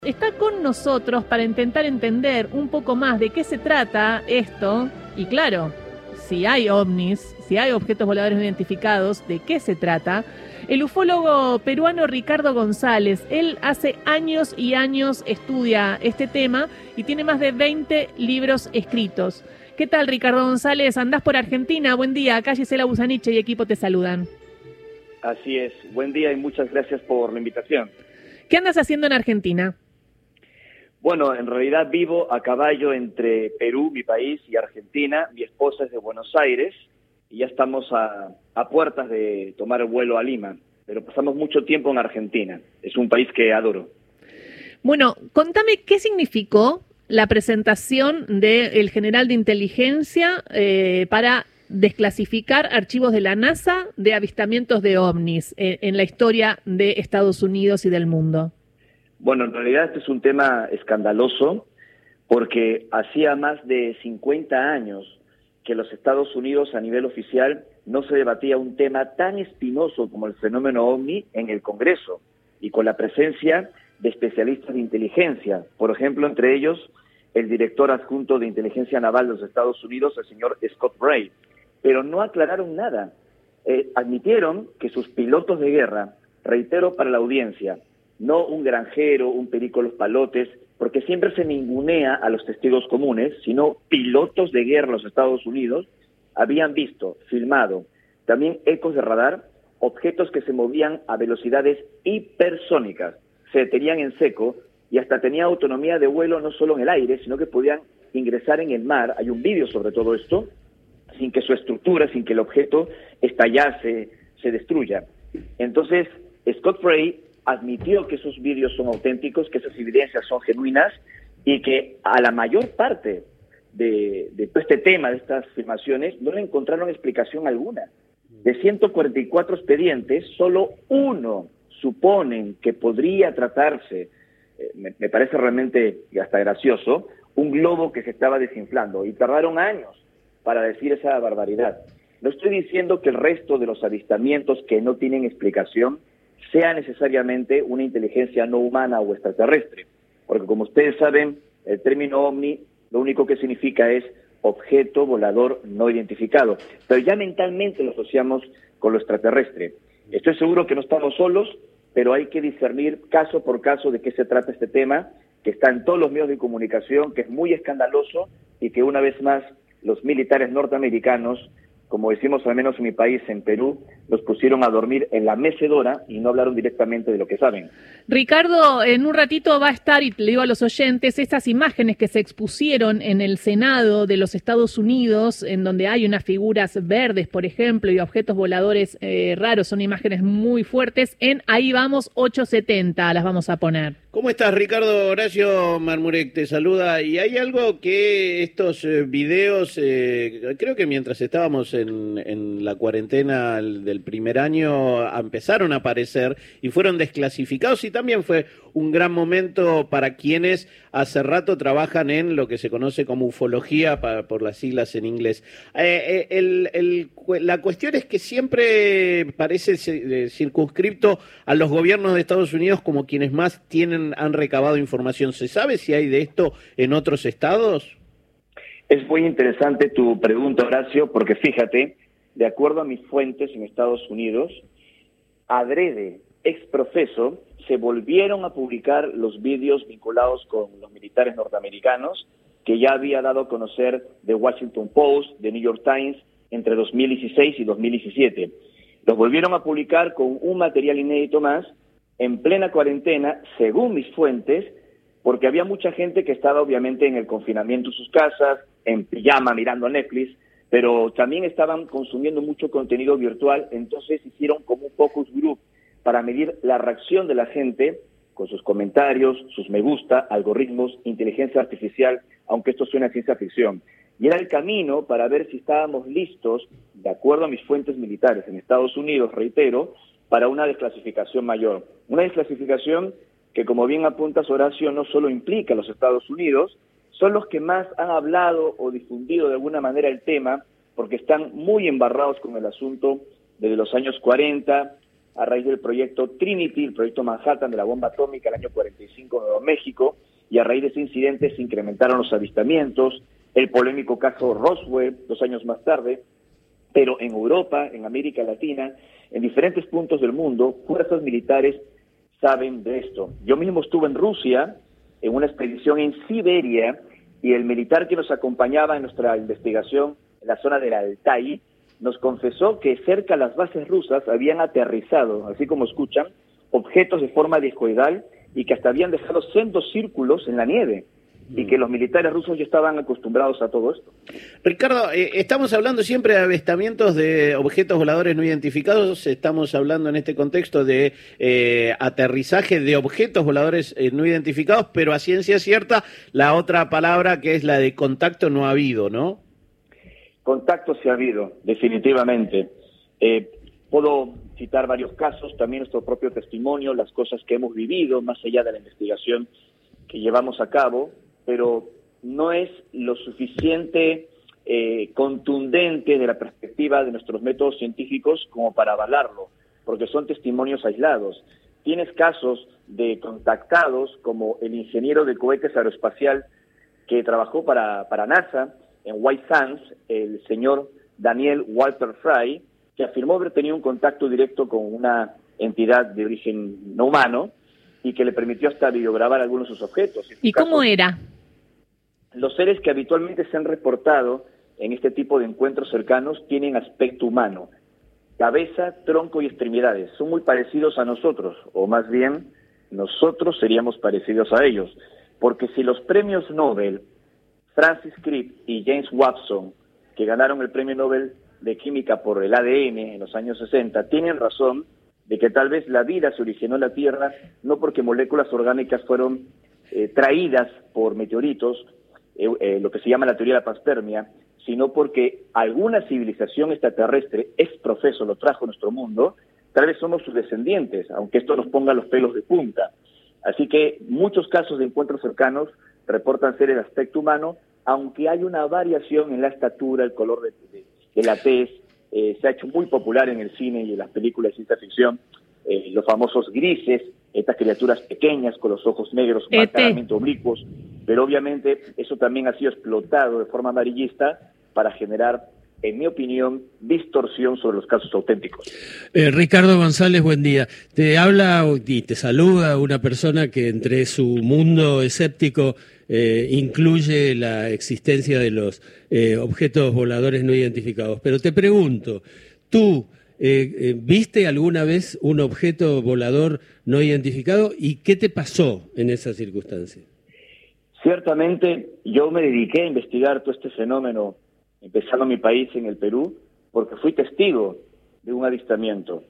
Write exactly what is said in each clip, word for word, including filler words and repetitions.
Está con nosotros para intentar entender un poco más de qué se trata esto y claro, si hay ovnis, si hay objetos voladores no identificados, de qué se trata. El ufólogo peruano Ricardo González, él hace años y años estudia este tema y tiene más de veinte libros escritos. ¿Qué tal, Ricardo González? ¿Andás por Argentina? Buen día, acá Gisela Busaniche y equipo te saludan. Así es, buen día y muchas gracias por la invitación. ¿Qué andas haciendo en Argentina? Bueno, en realidad vivo a caballo entre Perú, mi país, y Argentina. Mi esposa es de Buenos Aires y ya estamos a, a puertas de tomar el vuelo a Lima, pero pasamos mucho tiempo en Argentina. Es un país que adoro. Bueno, contame qué significó la presentación del general de inteligencia eh, para desclasificar archivos de la NASA de avistamientos de ovnis eh, en la historia de Estados Unidos y del mundo. Bueno, en realidad este es un tema escandaloso porque hacía más de cincuenta años que los Estados Unidos a nivel oficial no se debatía un tema tan espinoso como el fenómeno ovni en el Congreso y con la presencia de especialistas de inteligencia, por ejemplo, entre ellos el director adjunto de inteligencia naval de los Estados Unidos, el señor Scott Bray, pero no aclararon nada. Eh, admitieron que sus pilotos de guerra, reitero para la audiencia, no un granjero, un perico los palotes, porque siempre se ningunea a los testigos comunes, sino pilotos de guerra de los Estados Unidos, habían visto, filmado, también ecos de radar, objetos que se movían a velocidades hipersónicas, se detenían en seco y hasta tenían autonomía de vuelo no solo en el aire, sino que podían ingresar en el mar. Hay un vídeo sobre todo esto, sin que su estructura, sin que el objeto estallase, se destruya. Entonces, Scott Bray admitió que esos vídeos son auténticos, que esas evidencias son genuinas y que a la mayor parte de, de todo este tema, de estas filmaciones, no le encontraron explicación alguna. De ciento cuarenta y cuatro expedientes, solo uno suponen que podría tratarse, eh, me, me parece realmente y hasta gracioso, un globo que se estaba desinflando y tardaron años para decir esa barbaridad. No estoy diciendo que el resto de los avistamientos que no tienen explicación sea necesariamente una inteligencia no humana o extraterrestre, porque como ustedes saben, el término ovni lo único que significa es objeto volador no identificado, pero ya mentalmente lo asociamos con lo extraterrestre. Estoy seguro que no estamos solos, pero hay que discernir caso por caso de qué se trata este tema, que está en todos los medios de comunicación, que es muy escandaloso y que una vez más los militares norteamericanos, como decimos al menos en mi país, en Perú, los pusieron a dormir en la mecedora y no hablaron directamente de lo que saben. Ricardo, en un ratito va a estar, y le digo a los oyentes, estas imágenes que se expusieron en el Senado de los Estados Unidos, en donde hay unas figuras verdes, por ejemplo, y objetos voladores eh, raros, son imágenes muy fuertes, en Ahí Vamos ocho setenta, las vamos a poner. ¿Cómo estás, Ricardo? Horacio Marmurek te saluda. Y hay algo que estos eh, videos, eh, creo que mientras estábamos en, en la cuarentena del primer año, empezaron a aparecer y fueron desclasificados, y también fue un gran momento para quienes hace rato trabajan en lo que se conoce como ufología, para, por las siglas en inglés. Eh, el, el, la cuestión es que siempre parece circunscripto a los gobiernos de Estados Unidos como quienes más tienen, han recabado información. ¿Se sabe si hay de esto en otros estados? Es muy interesante tu pregunta, Horacio, porque fíjate, de acuerdo a mis fuentes en Estados Unidos, adrede, exprofeso, se volvieron a publicar los vídeos vinculados con los militares norteamericanos que ya había dado a conocer The Washington Post, The New York Times, entre dos mil dieciséis y dos mil diecisiete. Los volvieron a publicar con un material inédito más, en plena cuarentena, según mis fuentes, porque había mucha gente que estaba obviamente en el confinamiento en sus casas, en pijama mirando Netflix, pero también estaban consumiendo mucho contenido virtual, entonces hicieron como un focus group para medir la reacción de la gente con sus comentarios, sus me gusta, algoritmos, inteligencia artificial, aunque esto suena a ciencia ficción. Y era el camino para ver si estábamos listos, de acuerdo a mis fuentes militares en Estados Unidos, reitero, para una desclasificación mayor. Una desclasificación que, como bien apuntas, Horacio, no solo implica a los Estados Unidos, son los que más han hablado o difundido de alguna manera el tema, porque están muy embarrados con el asunto desde los años cuarenta, a raíz del proyecto Trinity, el proyecto Manhattan de la bomba atómica el año cuarenta y cinco en Nuevo México, y a raíz de ese incidente se incrementaron los avistamientos, el polémico caso Roswell dos años más tarde, pero en Europa, en América Latina, en diferentes puntos del mundo, fuerzas militares saben de esto. Yo mismo estuve en Rusia, en una expedición en Siberia, y el militar que nos acompañaba en nuestra investigación en la zona del Altai nos confesó que cerca de las bases rusas habían aterrizado, así como escuchan, objetos de forma discoidal y que hasta habían dejado sendos círculos en la nieve. Y que los militares rusos ya estaban acostumbrados a todo esto. Ricardo, eh, estamos hablando siempre de avistamientos de objetos voladores no identificados, estamos hablando en este contexto de eh, aterrizaje de objetos voladores eh, no identificados, pero a ciencia cierta la otra palabra que es la de contacto no ha habido, ¿no? Contacto sí ha habido, definitivamente. Eh, puedo citar varios casos, también nuestro propio testimonio, las cosas que hemos vivido, más allá de la investigación que llevamos a cabo, pero no es lo suficiente eh, contundente de la perspectiva de nuestros métodos científicos como para avalarlo, porque son testimonios aislados. Tienes casos de contactados, como el ingeniero de cohetes aeroespacial que trabajó para, para NASA en White Sands, el señor Daniel Walter Fry, que afirmó haber tenido un contacto directo con una entidad de origen no humano, y que le permitió hasta videograbar algunos de sus objetos. ¿Y cómo caso, era? Los seres que habitualmente se han reportado en este tipo de encuentros cercanos tienen aspecto humano, cabeza, tronco y extremidades. Son muy parecidos a nosotros, o más bien, nosotros seríamos parecidos a ellos. Porque si los premios Nobel, Francis Crick y James Watson, que ganaron el premio Nobel de Química por el A D N en los años sesenta, tienen razón de que tal vez la vida se originó en la Tierra no porque moléculas orgánicas fueron eh, traídas por meteoritos, eh, eh, lo que se llama la teoría de la panspermia, sino porque alguna civilización extraterrestre, ex profeso, lo trajo a nuestro mundo. Tal vez somos sus descendientes, aunque esto nos ponga los pelos de punta. Así que muchos casos de encuentros cercanos reportan ser el aspecto humano, aunque hay una variación en la estatura, el color de, de, de la tez. Eh, se ha hecho muy popular en el cine y en las películas de ciencia ficción, eh, los famosos grises, estas criaturas pequeñas con los ojos negros marcadamente oblicuos, pero obviamente eso también ha sido explotado de forma amarillista para generar, en mi opinión, distorsión sobre los casos auténticos. Eh, Ricardo González, buen día. Te habla y te saluda una persona que entre su mundo escéptico eh, incluye la existencia de los eh, objetos voladores no identificados. Pero te pregunto, ¿tú eh, eh, viste alguna vez un objeto volador no identificado y qué te pasó en esa circunstancia? Ciertamente, yo me dediqué a investigar todo este fenómeno empezando mi país en el Perú, porque fui testigo de un avistamiento.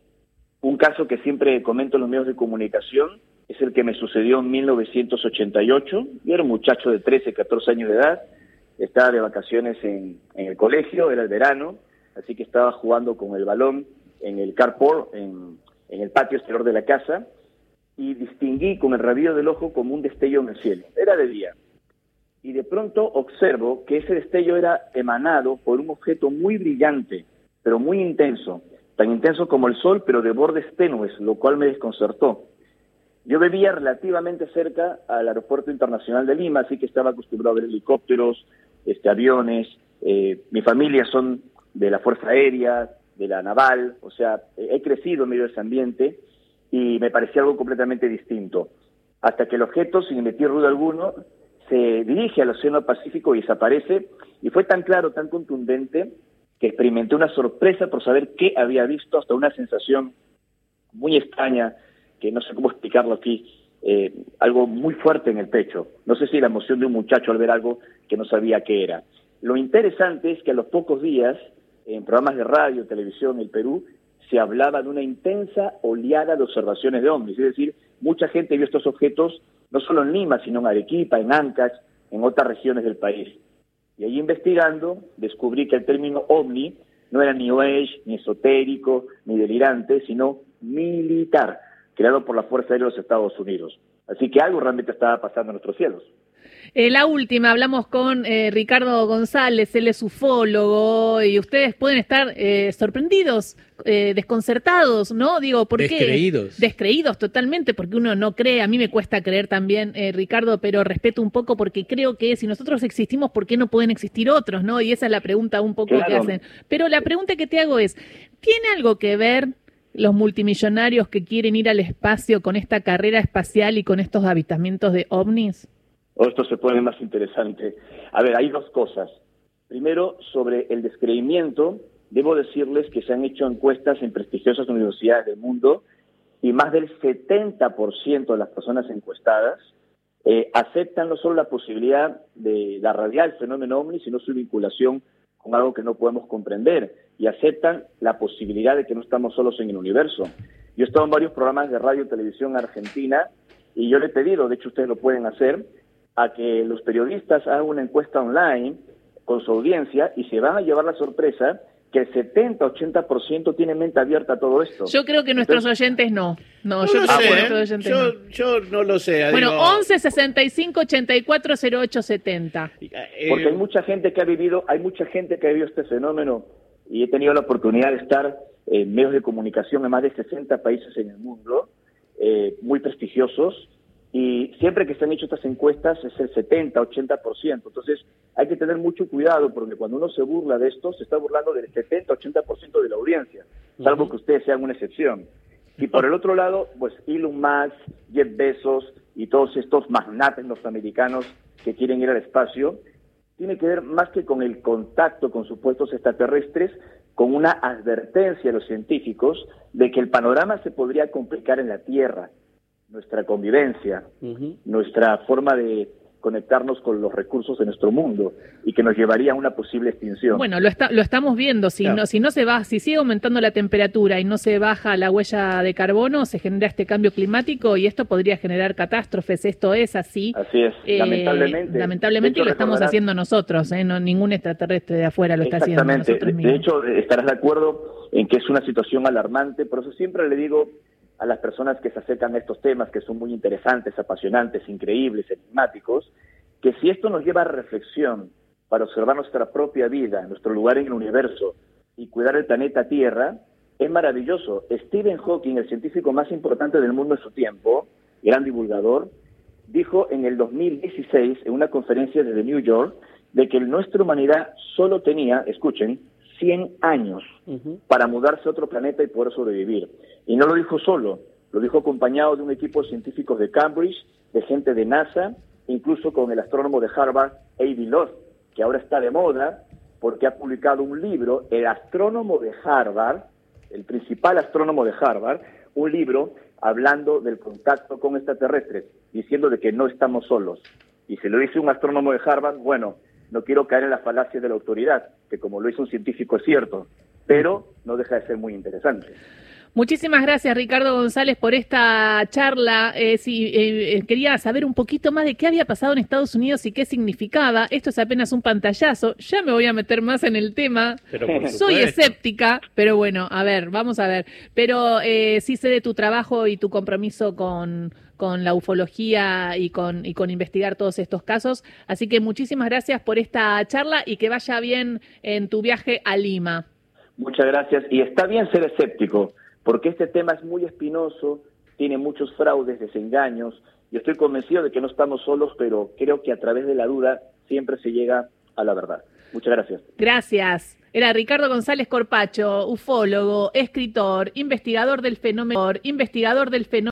Un caso que siempre comento en los medios de comunicación es el que me sucedió en mil novecientos ochenta y ocho. Yo era un muchacho de trece, catorce años de edad, estaba de vacaciones en, en el colegio, era el verano, así que estaba jugando con el balón en el carport, en, en el patio exterior de la casa, y distinguí con el rabillo del ojo como un destello en el cielo. Era de día. Y de pronto observo que ese destello era emanado por un objeto muy brillante, pero muy intenso, tan intenso como el sol, pero de bordes tenues, lo cual me desconcertó. Yo vivía relativamente cerca al Aeropuerto Internacional de Lima, así que estaba acostumbrado a ver helicópteros, este, aviones. Eh, mi familia son de la Fuerza Aérea, de la Naval, o sea, he crecido en medio de ese ambiente y me parecía algo completamente distinto. Hasta que el objeto, sin emitir ruido alguno, se dirige al Océano Pacífico y desaparece, y fue tan claro, tan contundente, que experimenté una sorpresa por saber qué había visto, hasta una sensación muy extraña, que no sé cómo explicarlo aquí, eh, algo muy fuerte en el pecho. No sé si la emoción de un muchacho al ver algo que no sabía qué era. Lo interesante es que a los pocos días, en programas de radio, televisión en el Perú, se hablaba de una intensa oleada de observaciones de ovnis, es decir, mucha gente vio estos objetos no solo en Lima, sino en Arequipa, en Ancash, en otras regiones del país. Y ahí investigando, descubrí que el término ovni no era ni New Age, ni esotérico, ni delirante, sino militar, creado por la Fuerza Aérea de los Estados Unidos. Así que algo realmente estaba pasando en nuestros cielos. Eh, la última, hablamos con eh, Ricardo González, él es ufólogo, y ustedes pueden estar eh, sorprendidos, eh, desconcertados, ¿no? Digo, ¿por qué? Descreídos. Descreídos totalmente, porque uno no cree, a mí me cuesta creer también, eh, Ricardo, pero respeto un poco porque creo que si nosotros existimos, ¿por qué no pueden existir otros, no? Y esa es la pregunta un poco claro. que hacen. Pero la pregunta que te hago es, ¿tiene algo que ver los multimillonarios que quieren ir al espacio con esta carrera espacial y con estos avistamientos de ovnis? O esto se pone más interesante. A ver, hay dos cosas. Primero, sobre el descreimiento, debo decirles que se han hecho encuestas en prestigiosas universidades del mundo y más del setenta por ciento de las personas encuestadas eh, aceptan no solo la posibilidad de la realidad del fenómeno ovni, sino su vinculación con algo que no podemos comprender, y aceptan la posibilidad de que no estamos solos en el universo. Yo he estado en varios programas de radio y televisión argentina y yo le he pedido, de hecho ustedes lo pueden hacer, a que los periodistas hagan una encuesta online con su audiencia y se van a llevar la sorpresa que el setenta a ochenta por ciento tiene mente abierta a todo esto. Yo creo que nuestros Entonces, oyentes no. No, no yo lo creo sé, que ¿eh? nuestros oyentes yo, no. Yo no lo sé. Bueno, digo... once sesenta y cinco ochenta y cuatro cero ocho setenta. Eh, Porque hay mucha gente que ha vivido, hay mucha gente que ha vivido este fenómeno y he tenido la oportunidad de estar en medios de comunicación en más de sesenta países en el mundo, eh, muy prestigiosos. Y siempre que se han hecho estas encuestas es el setenta, ochenta por ciento. Entonces hay que tener mucho cuidado porque cuando uno se burla de esto, se está burlando del setenta, ochenta por ciento de la audiencia, salvo uh-huh. que ustedes sean una excepción. Y por el otro lado, pues Elon Musk, Jeff Bezos y todos estos magnates norteamericanos que quieren ir al espacio, tiene que ver más que con el contacto con supuestos extraterrestres, con una advertencia a los científicos de que el panorama se podría complicar en la Tierra. Nuestra convivencia, uh-huh. nuestra forma de conectarnos con los recursos de nuestro mundo y que nos llevaría a una posible extinción. Bueno, lo, está, lo estamos viendo. Si, claro. no, si no se va, si sigue aumentando la temperatura y no se baja la huella de carbono, se genera este cambio climático y esto podría generar catástrofes. Esto es así. Así es, eh, lamentablemente. Lamentablemente, y lo estamos haciendo nosotros, ¿eh? No, ningún extraterrestre de afuera lo está haciendo. Nosotros mismos. De hecho, estarás de acuerdo en que es una situación alarmante, por eso siempre le digo a las personas que se acercan a estos temas, que son muy interesantes, apasionantes, increíbles, enigmáticos, que si esto nos lleva a reflexión para observar nuestra propia vida, nuestro lugar en el universo y cuidar el planeta Tierra, es maravilloso. Stephen Hawking, el científico más importante del mundo en su tiempo, gran divulgador, dijo en el dos mil dieciséis, en una conferencia desde New York, de que nuestra humanidad solo tenía, escuchen, cien años uh-huh. para mudarse a otro planeta y poder sobrevivir. Y no lo dijo solo, lo dijo acompañado de un equipo de científicos de Cambridge, de gente de NASA, incluso con el astrónomo de Harvard, Avi Loeb, que ahora está de moda porque ha publicado un libro, el astrónomo de Harvard, el principal astrónomo de Harvard, un libro hablando del contacto con extraterrestres, diciendo de que no estamos solos. Y si lo dice un astrónomo de Harvard, bueno, no quiero caer en la falacia de la autoridad, que como lo hizo un científico es cierto, pero no deja de ser muy interesante. Muchísimas gracias, Ricardo González, por esta charla. Eh, sí, eh, quería saber un poquito más de qué había pasado en Estados Unidos y qué significaba. Esto es apenas un pantallazo. Ya me voy a meter más en el tema. Pero por Soy escéptica, pero bueno, a ver, vamos a ver. Pero eh, sí sé de tu trabajo y tu compromiso con, con la ufología y con, y con investigar todos estos casos. Así que muchísimas gracias por esta charla y que vaya bien en tu viaje a Lima. Muchas gracias. Y está bien ser escéptico, porque este tema es muy espinoso, tiene muchos fraudes, desengaños. Yo estoy convencido de que no estamos solos, pero creo que a través de la duda siempre se llega a la verdad. Muchas gracias. Gracias. Era Ricardo González Corpacho, ufólogo, escritor, investigador del fenómeno, investigador del fenómeno.